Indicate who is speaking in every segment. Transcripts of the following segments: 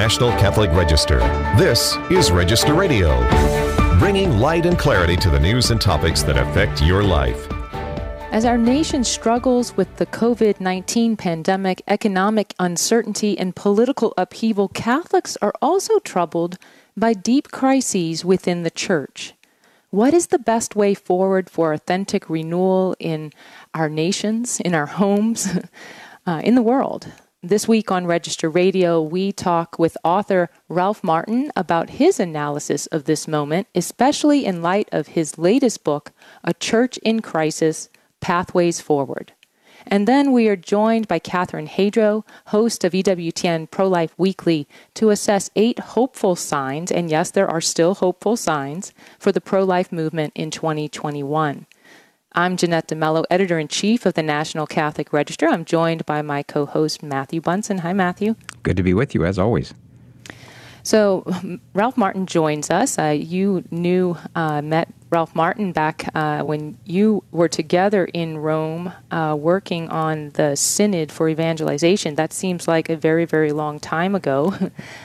Speaker 1: National Catholic Register. This is Register Radio, bringing light and clarity to the news and topics that affect your life.
Speaker 2: As our nation struggles with the COVID-19 pandemic, economic uncertainty, and political upheaval, Catholics are also troubled by deep crises within the Church. What is the best way forward for authentic renewal in our nations, in our homes, in the world? This week on Register Radio, we talk with author Ralph Martin about his analysis of this moment, especially in light of his latest book, A Church in Crisis, Pathways Forward. And then we are joined by Catherine Hadro, host of EWTN Pro-Life Weekly, to assess 8 hopeful signs, and yes, there are still hopeful signs, for the pro-life movement in 2021. I'm Jeanette DeMello, editor-in-chief of the National Catholic Register. I'm joined by my co-host, Matthew Bunson. Hi, Matthew.
Speaker 3: Good to be with you, as always.
Speaker 2: So, Ralph Martin joins us. You met Ralph Martin back when you were together in Rome working on the Synod for Evangelization. That seems like a very, very long time ago.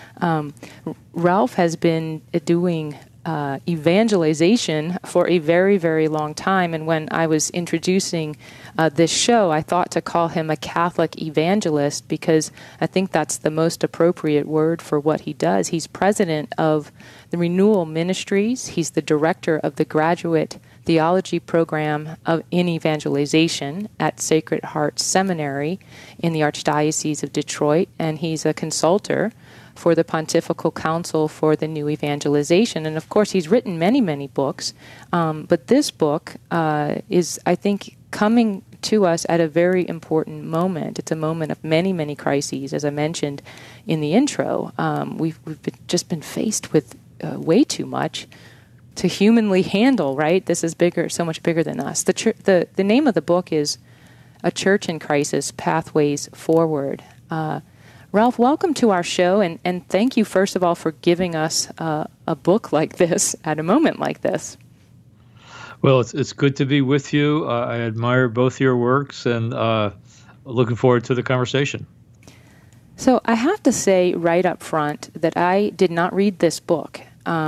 Speaker 2: Ralph has been doing evangelization for a very, very long time. And when I was introducing this show, I thought to call him a Catholic evangelist because I think that's the most appropriate word for what he does. He's president of the Renewal Ministries. He's the director of the Graduate Theology Program in Evangelization at Sacred Heart Seminary in the Archdiocese of Detroit. And he's a consultor for the Pontifical Council for the New Evangelization. And of course, he's written many, many books. But this book is, I think, coming to us at a very important moment. It's a moment of many, many crises. As I mentioned in the intro, we've just been faced with way too much to humanly handle, right? This is bigger, so much bigger than us. The name of the book is A Church in Crisis, Pathways Forward. Ralph, welcome to our show, and thank you, first of all, for giving us a book like this at a moment like this.
Speaker 4: Well, it's good to be with you. I admire both your works, and looking forward to the conversation.
Speaker 2: So I have to say right up front that I did not read this book.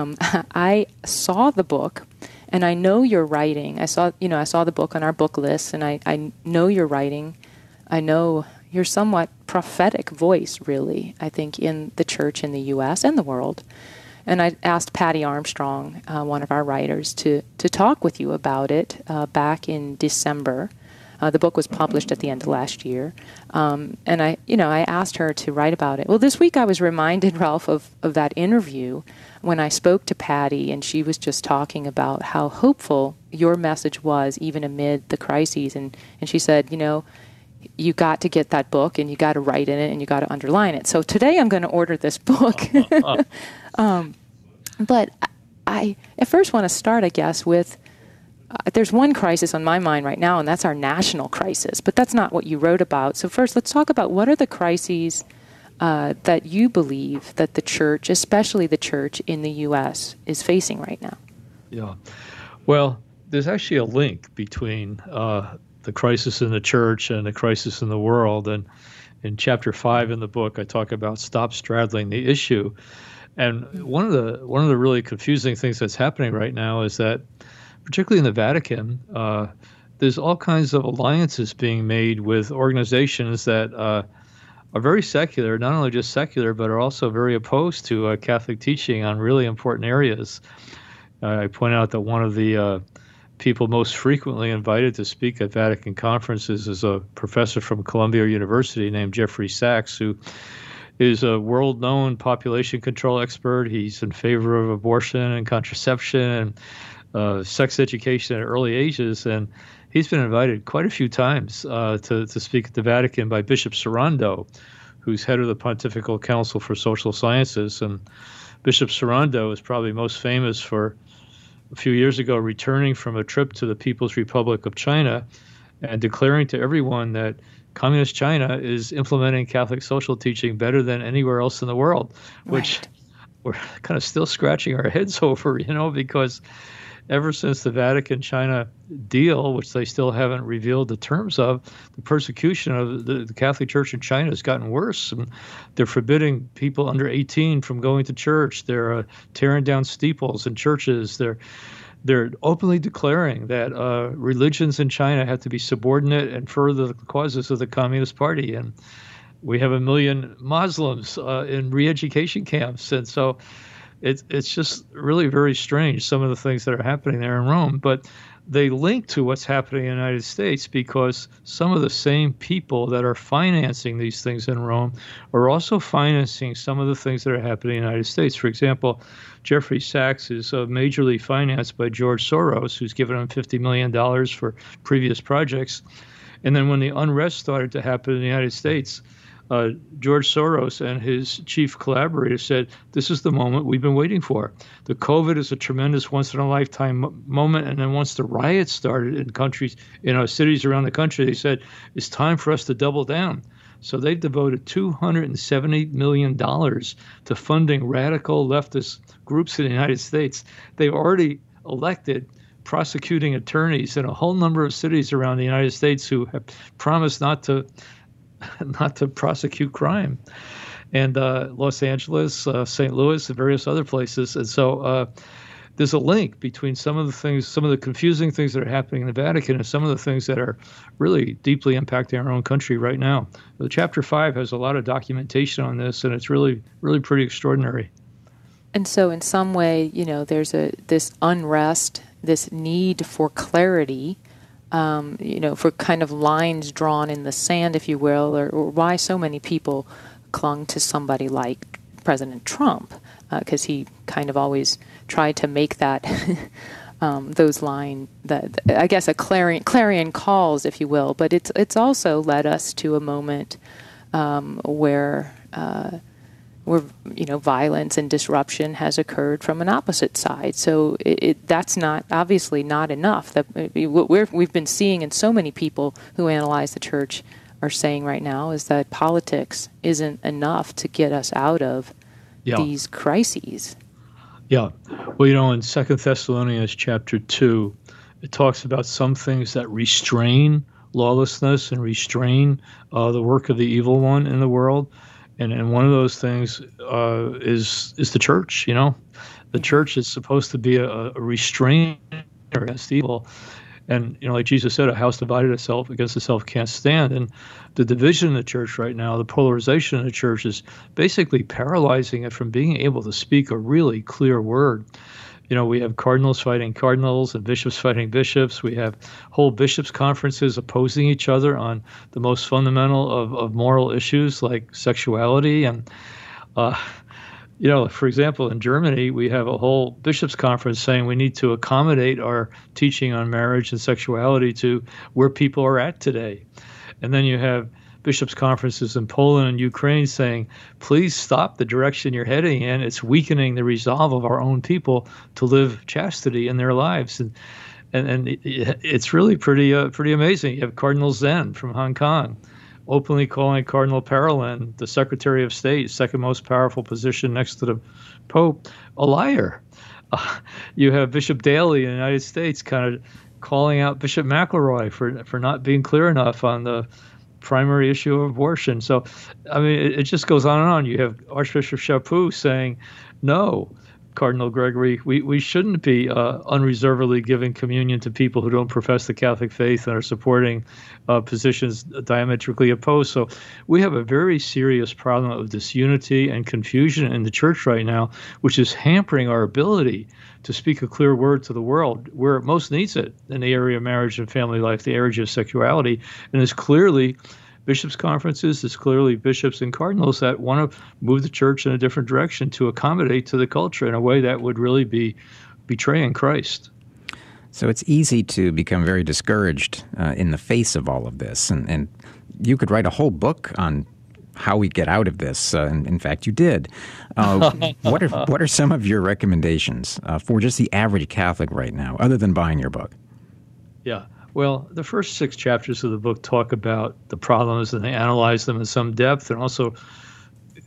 Speaker 2: I saw the book, and I know your writing. I saw the book on our book list, and I know your writing. I know your somewhat prophetic voice, really, I think, in the church in the U.S. and the world. And I asked Patty Armstrong, one of our writers, to talk with you about it back in December. The book was published at the end of last year. And I asked her to write about it. Well, this week I was reminded, Ralph, of that interview when I spoke to Patty, and she was just talking about how hopeful your message was, even amid the crises. And she said, you got to get that book, and you got to write in it, and you got to underline it. So today I'm going to order this book. But I at first want to start, I guess, with there's one crisis on my mind right now, and that's our national crisis. But that's not what you wrote about. So first, let's talk about what are the crises that you believe that the church, especially the church in the U.S., is facing right now.
Speaker 4: Yeah. Well, there's actually a link between the crisis in the church and the crisis in the world. And in chapter 5 in the book, I talk about stop straddling the issue. And one of the really confusing things that's happening right now is that, particularly in the Vatican, there's all kinds of alliances being made with organizations that are very secular, not only just secular, but are also very opposed to Catholic teaching on really important areas. I point out that one of the people most frequently invited to speak at Vatican conferences is a professor from Columbia University named Jeffrey Sachs, who is a world-known population control expert. He's in favor of abortion and contraception and sex education at early ages, and he's been invited quite a few times to speak at the Vatican by Bishop Sorondo, who's head of the Pontifical Council for Social Sciences. And Bishop Sorondo is probably most famous for a few years ago returning from a trip to the People's Republic of China and declaring to everyone that Communist China is implementing Catholic social teaching better than anywhere else in the world, which we're kind of still scratching our heads over, because ever since the Vatican-China deal, which they still haven't revealed the terms of, the persecution of the Catholic Church in China has gotten worse. And they're forbidding people under 18 from going to church. They're tearing down steeples in churches. They're openly declaring that religions in China have to be subordinate and further the causes of the Communist Party. And we have 1 million Muslims in re-education camps. And so it's just really very strange, some of the things that are happening there in Rome. But they link to what's happening in the United States because some of the same people that are financing these things in Rome are also financing some of the things that are happening in the United States. For example, Jeffrey Sachs is majorly financed by George Soros, who's given him $50 million for previous projects. And then when the unrest started to happen in the United States, George Soros and his chief collaborator said, this is the moment we've been waiting for. The COVID is a tremendous once-in-a-lifetime moment. And then once the riots started in countries, cities around the country, they said, it's time for us to double down. So they've devoted $270 million to funding radical leftist groups in the United States. They've already elected prosecuting attorneys in a whole number of cities around the United States who have promised not to prosecute crime, and Los Angeles, St. Louis, and various other places. And so there's a link between some of the confusing things that are happening in the Vatican and some of the things that are really deeply impacting our own country right now. The Chapter 5 has a lot of documentation on this, and it's really, really pretty extraordinary.
Speaker 2: And so in some way, there's this unrest, this need for clarity, for kind of lines drawn in the sand, if you will, or why so many people clung to somebody like President Trump, because he kind of always tried to make that those lines, that I guess a clarion calls, if you will. But it's also led us to a moment where violence and disruption has occurred from an opposite side. So that's not obviously not enough. That what we've been seeing, and so many people who analyze the church are saying right now, is that politics isn't enough to get us out of these crises.
Speaker 4: Yeah. Well, in 2 Thessalonians chapter 2, it talks about some things that restrain lawlessness and restrain the work of the evil one in the world. And one of those things is the church. The church is supposed to be a restrainer against evil. And, like Jesus said, a house divided itself against itself can't stand. And the division in the church right now, the polarization in the church, is basically paralyzing it from being able to speak a really clear word. We have cardinals fighting cardinals and bishops fighting bishops. We have whole bishops' conferences opposing each other on the most fundamental of moral issues like sexuality. And, for example, in Germany, we have a whole bishops' conference saying we need to accommodate our teaching on marriage and sexuality to where people are at today. And then you have bishops' conferences in Poland and Ukraine saying, please stop the direction you're heading in. It's weakening the resolve of our own people to live chastity in their lives. And it's really pretty amazing. You have Cardinal Zen from Hong Kong openly calling Cardinal Parolin, the Secretary of State, second most powerful position next to the Pope, a liar. You have Bishop Daley in the United States kind of calling out Bishop McElroy for not being clear enough on the primary issue of abortion. So, it just goes on and on. You have Archbishop Chaput saying, no, Cardinal Gregory, we shouldn't be unreservedly giving communion to people who don't profess the Catholic faith and are supporting positions diametrically opposed. So we have a very serious problem of disunity and confusion in the church right now, which is hampering our ability to speak a clear word to the world where it most needs it, in the area of marriage and family life, the area of sexuality. And it's clearly bishops' conferences, it's clearly bishops and cardinals that want to move the church in a different direction to accommodate to the culture in a way that would really be betraying Christ.
Speaker 3: So it's easy to become very discouraged in the face of all of this. And you could write a whole book on how we get out of this. In fact, you did. What are some of your recommendations for just the average Catholic right now, other than buying your book?
Speaker 4: Yeah. Well, the first 6 chapters of the book talk about the problems, and they analyze them in some depth, and also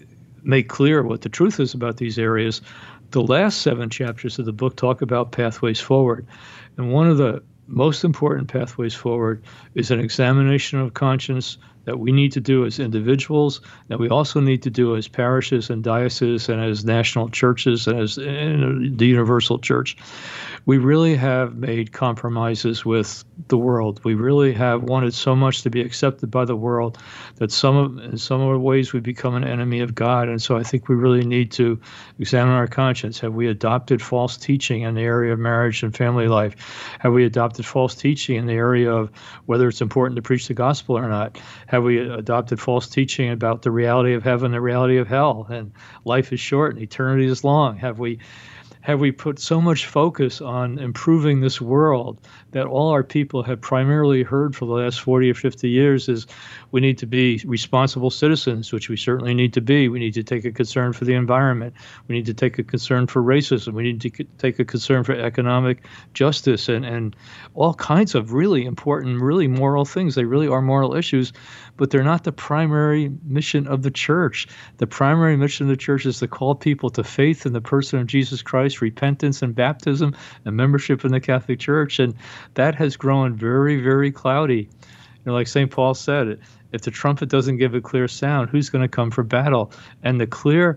Speaker 4: make clear what the truth is about these areas, the last 7 chapters of the book talk about pathways forward. And one of the most important pathways forward is an examination of conscience that we need to do as individuals, that we also need to do as parishes and dioceses and as national churches and as in the universal church. We really have made compromises with the world. We really have wanted so much to be accepted by the world that in some of the ways we've become an enemy of God. And so I think we really need to examine our conscience. Have we adopted false teaching in the area of marriage and family life? Have we adopted false teaching in the area of whether it's important to preach the gospel or not? Have we adopted false teaching about the reality of heaven, the reality of hell, and life is short and eternity is long? Have we put so much focus on improving this world that all our people have primarily heard for the last 40 or 50 years is we need to be responsible citizens, which we certainly need to be. We need to take a concern for the environment. We need to take a concern for racism. We need to take a concern for economic justice and all kinds of really important, really moral things. They really are moral issues, but they're not the primary mission of the church. The primary mission of the church is to call people to faith in the person of Jesus Christ, repentance and baptism and membership in the Catholic Church. And that has grown very, very cloudy. Like St. Paul said, if the trumpet doesn't give a clear sound, who's going to come for battle? And the clear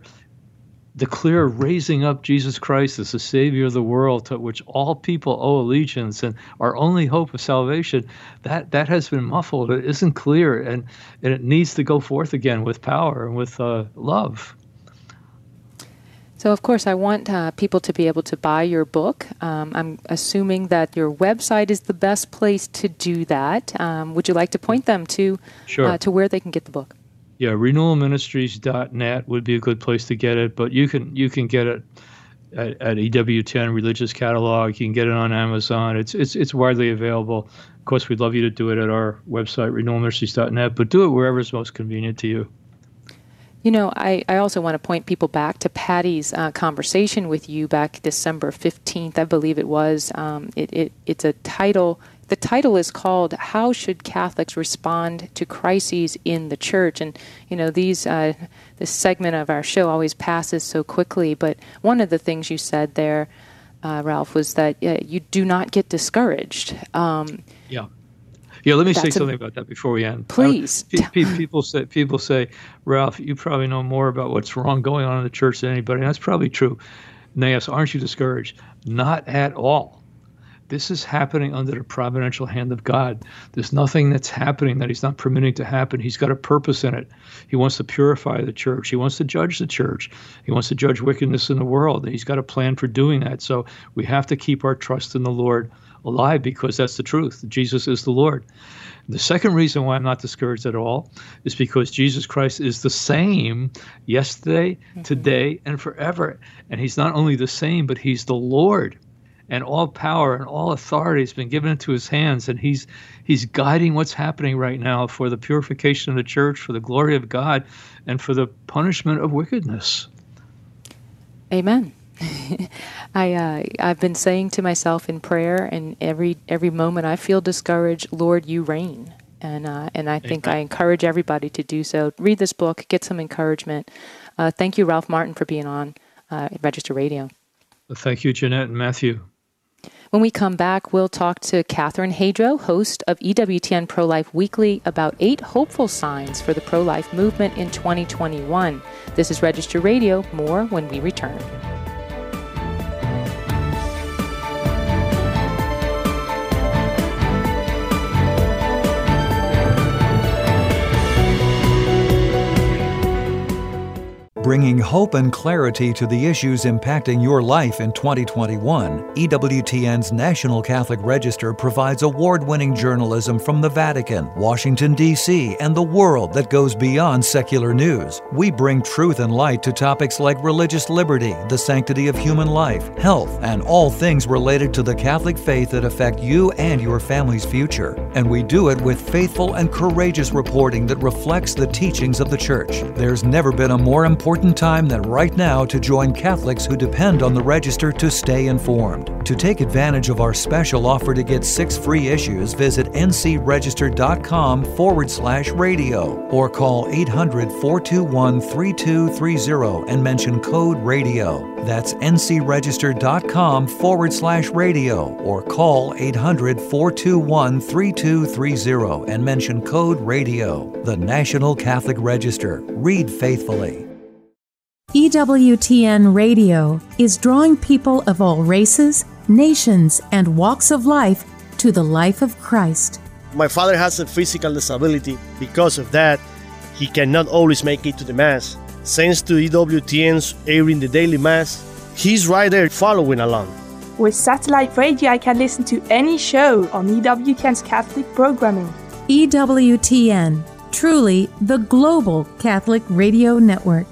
Speaker 4: raising up Jesus Christ as the Savior of the world, to which all people owe allegiance and our only hope of salvation, that has been muffled. It isn't clear, and it needs to go forth again with power and with love.
Speaker 2: So, of course, I want people to be able to buy your book. I'm assuming that your website is the best place to do that. Would you like to point them to where they can get the book?
Speaker 4: Yeah, renewalministries.net would be a good place to get it, but you can get it at EWTN Religious Catalog. You can get it on Amazon. It's widely available. Of course, we'd love you to do it at our website, renewalministries.net, but do it wherever is most convenient to you.
Speaker 2: I also want to point people back to Patty's conversation with you back December 15th, I believe it was. It's a title. The title is called "How Should Catholics Respond to Crises in the Church?" And this segment of our show always passes so quickly. But one of the things you said there, Ralph, was that you do not get discouraged.
Speaker 4: Yeah, let me say something about that before we end.
Speaker 2: Please.
Speaker 4: People say, Ralph, you probably know more about what's wrong going on in the church than anybody. And that's probably true. And they ask, aren't you discouraged? Not at all. This is happening under the providential hand of God. There's nothing that's happening that he's not permitting to happen. He's got a purpose in it. He wants to purify the church. He wants to judge the church. He wants to judge wickedness in the world. And he's got a plan for doing that. So we have to keep our trust in the Lord alive, because that's the truth. Jesus is the Lord. The second reason why I'm not discouraged at all is because Jesus Christ is the same yesterday, today, and forever. And he's not only the same, but he's the Lord. And all power and all authority has been given into his hands. And he's guiding what's happening right now for the purification of the church, for the glory of God, and for the punishment of wickedness.
Speaker 2: Amen. I've been saying to myself in prayer, and every moment I feel discouraged, Lord, you reign. And I think I encourage everybody to do so. Read this book, get some encouragement. Thank you, Ralph Martin, for being on Register Radio.
Speaker 4: Thank you, Jeanette and Matthew.
Speaker 2: When we come back, we'll talk to Catherine Hadro, host of EWTN Pro-Life Weekly, about 8 hopeful signs for the pro-life movement in 2021. This is Register Radio. More when we return.
Speaker 5: Bringing hope and clarity to the issues impacting your life in 2021, EWTN's National Catholic Register provides award-winning journalism from the Vatican, Washington, D.C., and the world that goes beyond secular news. We bring truth and light to topics like religious liberty, the sanctity of human life, health, and all things related to the Catholic faith that affect you and your family's future. And we do it with faithful and courageous reporting that reflects the teachings of the Church. There's never been a more important important time than right now to join Catholics who depend on the Register to stay informed. To take advantage of our special offer to get 6 free issues, visit ncregister.com/radio or call 800-421-3230 and mention code radio. That's ncregister.com/radio or call 800-421-3230 and mention code radio. The National Catholic Register. Read faithfully.
Speaker 6: EWTN Radio is drawing people of all races, nations, and walks of life to the life of Christ.
Speaker 7: My father has a physical disability. Because of that, he cannot always make it to the Mass. Thanks to EWTN's airing the daily Mass, he's right there following along.
Speaker 8: With satellite radio, I can listen to any show on EWTN's Catholic programming.
Speaker 6: EWTN, truly the global Catholic radio network.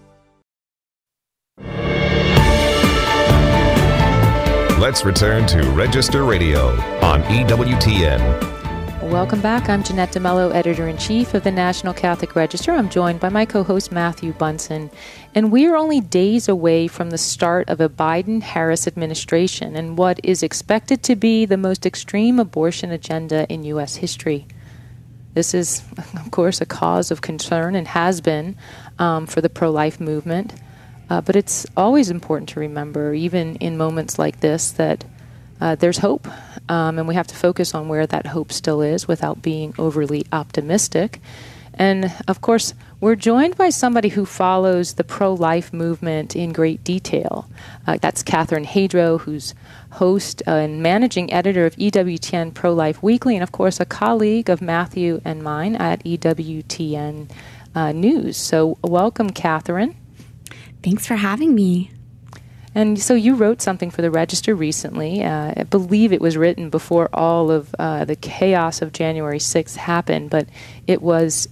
Speaker 1: Let's return to Register Radio on EWTN.
Speaker 2: Welcome back. I'm Jeanette DeMello, Editor-in-Chief of the National Catholic Register. I'm joined by my co-host Matthew Bunson. And we are only days away from the start of a Biden-Harris administration and what is expected to be the most extreme abortion agenda in U.S. history. This is, of course, a cause of concern and has been for the pro-life movement. But it's always important to remember, even in moments like this, that there's hope. And we have to focus on where that hope still is without being overly optimistic. And, of course, we're joined by somebody who follows the pro-life movement in great detail. That's Catherine Hadro, who's host and managing editor of EWTN Pro-Life Weekly, and, of course, a colleague of Matthew and mine at EWTN News. So welcome, Catherine.
Speaker 9: Thanks for having me.
Speaker 2: And so you wrote something for the Register recently. I believe it was written before all of the chaos of January 6th happened, but it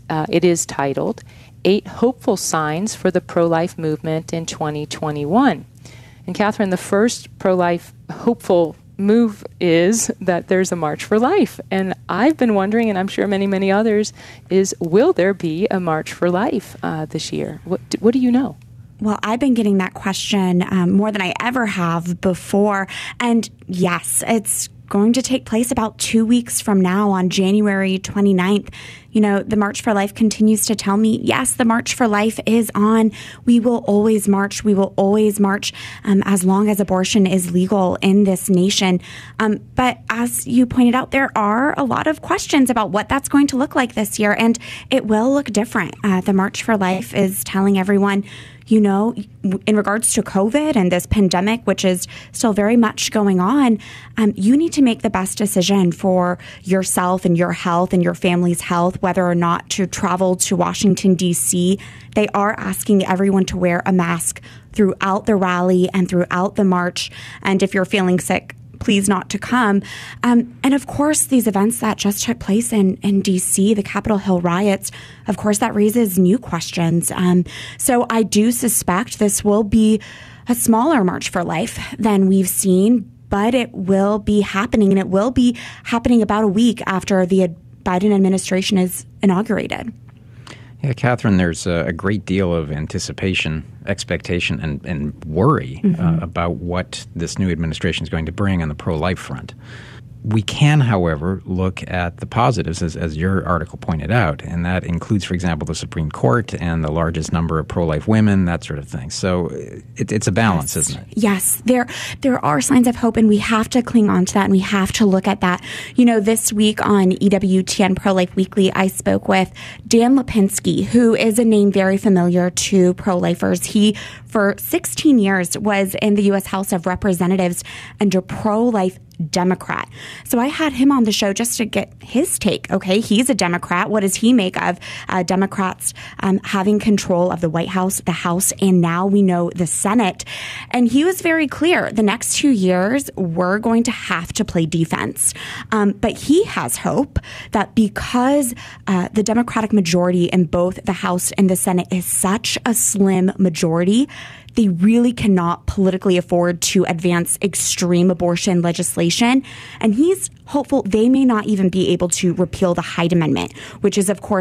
Speaker 2: is titled 8 Hopeful Signs for the Pro-Life Movement in 2021. And Catherine, the first pro-life hopeful move is that there's a March for Life. And I've been wondering, and I'm sure many, many others, will there be a March for Life this year? What do you know?
Speaker 9: Well, I've been getting that question more than I ever have before. And yes, it's going to take place about 2 weeks from now on January 29th. You know, the March for Life continues to tell me, yes, the March for Life is on. We will always march. We will always march as long as abortion is legal in this nation. But as you pointed out, there are a lot of questions about what that's going to look like this year, and it will look different. The March for Life is telling everyone, you know, in regards to COVID and this pandemic, which is still very much going on, you need to make the best decision for yourself and your health and your family's health, whether or not to travel to Washington, D.C. They are asking everyone to wear a mask throughout the rally and throughout the march. And if you're feeling sick, please not to come. And of course, these events that just took place in D.C., the Capitol Hill riots, of course, that raises new questions. So I do suspect this will be a smaller March for Life than we've seen, but it will be happening, and it will be happening about a week after the Biden administration is inaugurated.
Speaker 3: Yeah, Catherine, there's a great deal of anticipation, expectation, and worry about what this new administration is going to bring on the pro-life front. We can, however, look at the positives, as your article pointed out, and that includes, for example, the Supreme Court and the largest number of pro-life women, that sort of thing. So it's a balance,
Speaker 9: yes.
Speaker 3: Isn't it?
Speaker 9: Yes, there are signs of hope, and we have to cling on to that, and we have to look at that. You know, this week on EWTN Pro-Life Weekly, I spoke with Dan Lipinski, who is a name very familiar to pro-lifers. He, for 16 years, was in the U.S. House of Representatives and a pro-life Democrat. So I had him on the show just to get his take. Okay, he's a Democrat. What does he make of Democrats having control of the White House, the House, and now we know the Senate? And he was very clear. The next 2 years, we're going to have to play defense. But he has hope that because the Democratic majority in both the House and the Senate is such a slim majority, they really cannot politically afford to advance extreme abortion legislation. And he's hopeful they may not even be able to repeal the Hyde Amendment, which is, of course,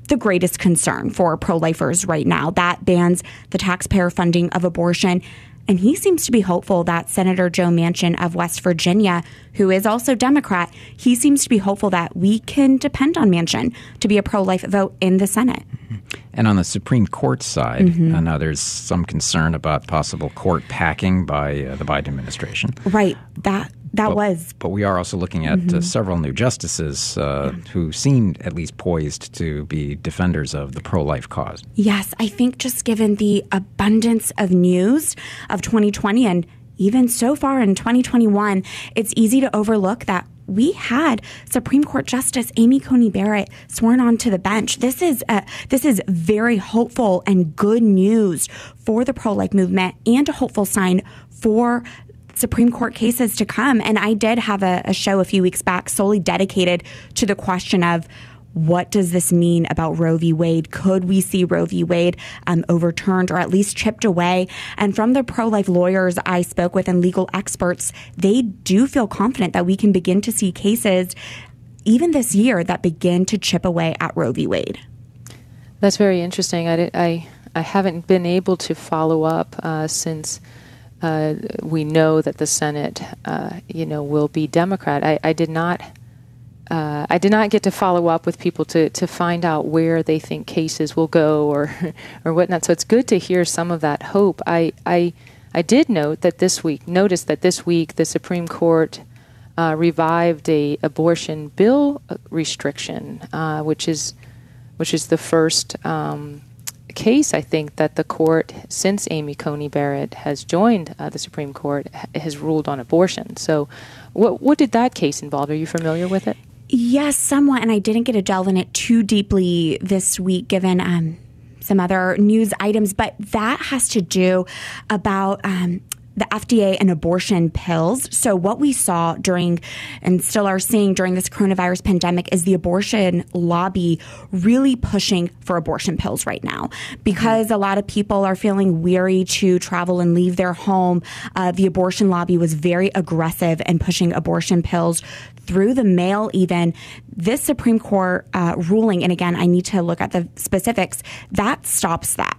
Speaker 9: the greatest concern for pro-lifers right now. That bans the taxpayer funding of abortion. And he seems to be hopeful that Senator Joe Manchin of West Virginia, who is also Democrat, he seems to be hopeful that we can depend on Manchin to be a pro-life vote in the Senate.
Speaker 3: And on the Supreme Court side, now there's some concern about possible court packing by the Biden administration.
Speaker 9: Right. But
Speaker 3: we are also looking at several new justices who seem at least poised to be defenders of the pro-life cause.
Speaker 9: Yes, I think just given the abundance of news of 2020 and even so far in 2021, it's easy to overlook that we had Supreme Court Justice Amy Coney Barrett sworn onto the bench. This is very hopeful and good news for the pro-life movement and a hopeful sign for Supreme Court cases to come. And I did have a show a few weeks back solely dedicated to the question of what does this mean about Roe v. Wade? Could we see Roe v. Wade overturned or at least chipped away? And from the pro-life lawyers I spoke with and legal experts, they do feel confident that we can begin to see cases even this year that begin to chip away at Roe v. Wade.
Speaker 2: That's very interesting. I haven't been able to follow up since we know that the Senate, will be Democrat. I did not get to follow up with people to find out where they think cases will go or whatnot. So it's good to hear some of that hope. I did notice that this week the Supreme Court revived a abortion bill restriction, which is the first case, I think, that the court, since Amy Coney Barrett has joined the Supreme Court, has ruled on abortion. So what did that case involve? Are you familiar with it?
Speaker 9: Yes, somewhat, and I didn't get to delve in it too deeply this week, given some other news items, but that has to do about the FDA and abortion pills. So what we saw during and still are seeing during this coronavirus pandemic is the abortion lobby really pushing for abortion pills right now because a lot of people are feeling weary to travel and leave their home. The abortion lobby was very aggressive in pushing abortion pills through the mail even. This Supreme Court ruling, and again, I need to look at the specifics, that stops that.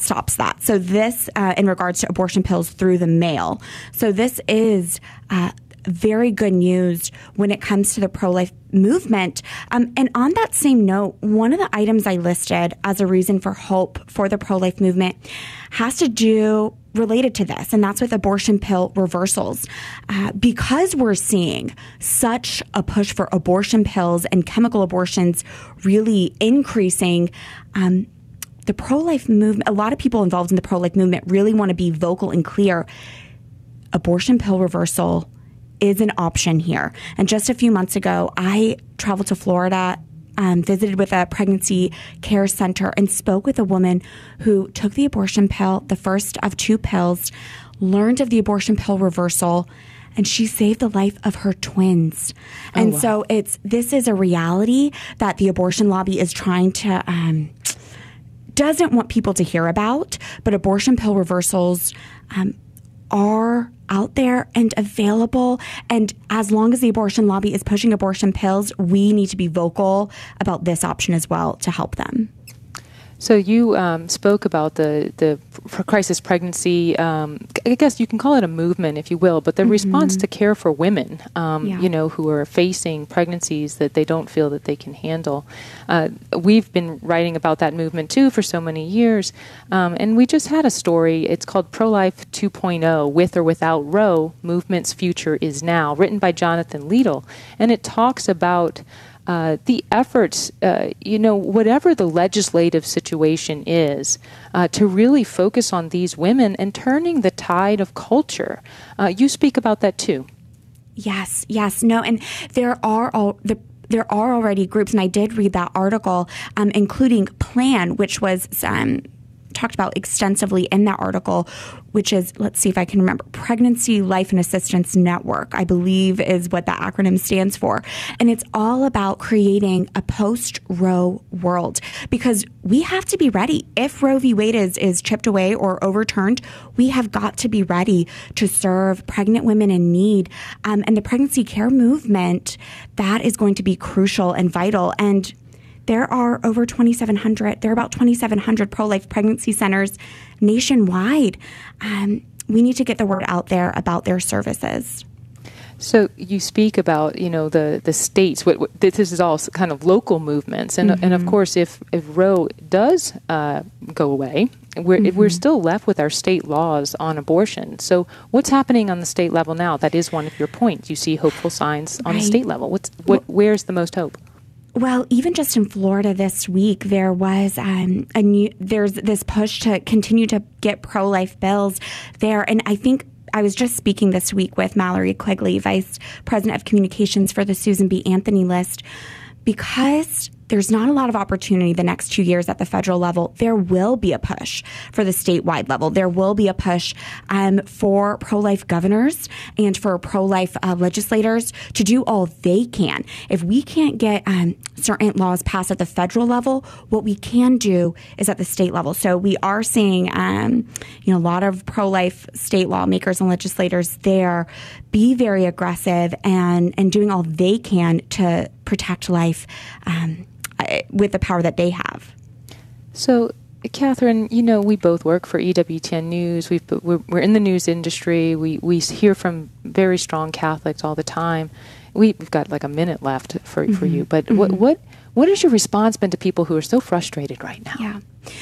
Speaker 9: So this, in regards to abortion pills through the mail. So this is very good news when it comes to the pro-life movement. And on that same note, one of the items I listed as a reason for hope for the pro-life movement has to do related to this, and that's with abortion pill reversals. Because we're seeing such a push for abortion pills and chemical abortions really increasing, the pro-life movement, a lot of people involved in the pro-life movement really want to be vocal and clear. Abortion pill reversal is an option here. And just a few months ago, I traveled to Florida, visited with a pregnancy care center, and spoke with a woman who took the abortion pill, the first of 2 pills, learned of the abortion pill reversal, and she saved the life of her twins. And so this is a reality that the abortion lobby is trying to doesn't want people to hear about, but abortion pill reversals are out there and available. And as long as the abortion lobby is pushing abortion pills, we need to be vocal about this option as well to help them.
Speaker 2: So you spoke about the crisis pregnancy. I guess you can call it a movement, if you will, but the response to care for women, who are facing pregnancies that they don't feel that they can handle. We've been writing about that movement too for so many years, and we just had a story. It's called Pro-Life 2.0: With or Without Roe, Movement's Future is Now, written by Jonathan Liedl, and it talks about the efforts, whatever the legislative situation is, to really focus on these women and turning the tide of culture. You speak about that too.
Speaker 9: Yes. No, and there are already groups, and I did read that article, including PLAN, which was talked about extensively in that article, which is, let's see if I can remember, Pregnancy Life and Assistance Network, I believe is what that acronym stands for. And it's all about creating a post-Roe world, because we have to be ready. If Roe v. Wade is chipped away or overturned, we have got to be ready to serve pregnant women in need. And the pregnancy care movement, that is going to be crucial and vital. And there are over 2,700. There are about 2,700 pro-life pregnancy centers nationwide. We need to get the word out there about their services.
Speaker 2: So you speak about, the states. This is all kind of local movements, and of course, if Roe does go away, we're still left with our state laws on abortion. So what's happening on the state level now? That is one of your points. You see hopeful signs on the state level. Where's the most hope?
Speaker 9: Well, even just in Florida this week, there was there's this push to continue to get pro-life bills there, and I think. I was just speaking this week with Mallory Quigley, Vice President of Communications for the Susan B. Anthony List. Because there's not a lot of opportunity the next 2 years at the federal level, there will be a push for the statewide level. There will be a push for pro-life governors and for pro-life legislators to do all they can. If we can't get certain laws passed at the federal level, what we can do is at the state level. So we are seeing a lot of pro-life state lawmakers and legislators there be very aggressive and doing all they can to protect life with the power that they have.
Speaker 2: So, Catherine, we both work for EWTN News. We're in the news industry. We hear from very strong Catholics all the time. We've got like a minute left for you. But what has your response been to people who are so frustrated right now?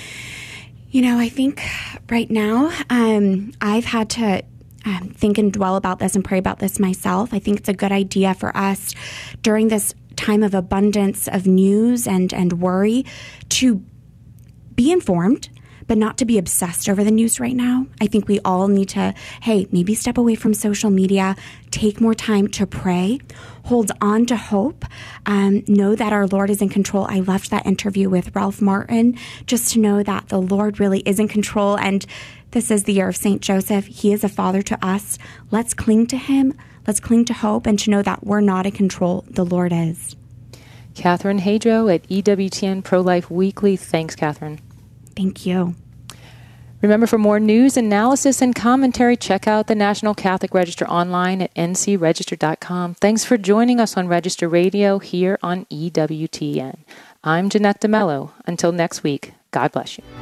Speaker 9: Yeah. I think right now I've had to think and dwell about this and pray about this myself. I think it's a good idea for us during this time of abundance of news and worry to be informed, but not to be obsessed over the news right now. I think we all need to, maybe step away from social media, take more time to pray, hold on to hope, know that our Lord is in control. I loved that interview with Ralph Martin, just to know that the Lord really is in control. And this is the year of St. Joseph. He is a father to us. Let's cling to him. Let's cling to hope and to know that we're not in control. The Lord is.
Speaker 2: Catherine Hadro at EWTN Pro-Life Weekly. Thanks, Catherine.
Speaker 9: Thank you.
Speaker 2: Remember, for more news, analysis, and commentary, check out the National Catholic Register online at ncregister.com. Thanks for joining us on Register Radio here on EWTN. I'm Jeanette DeMello. Until next week, God bless you.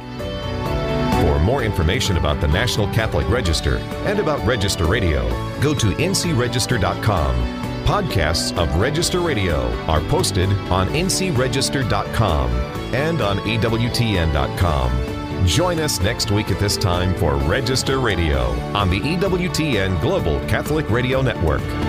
Speaker 1: For more information about the National Catholic Register and about Register Radio, go to ncregister.com. Podcasts of Register Radio are posted on ncregister.com and on EWTN.com. Join us next week at this time for Register Radio on the EWTN Global Catholic Radio Network.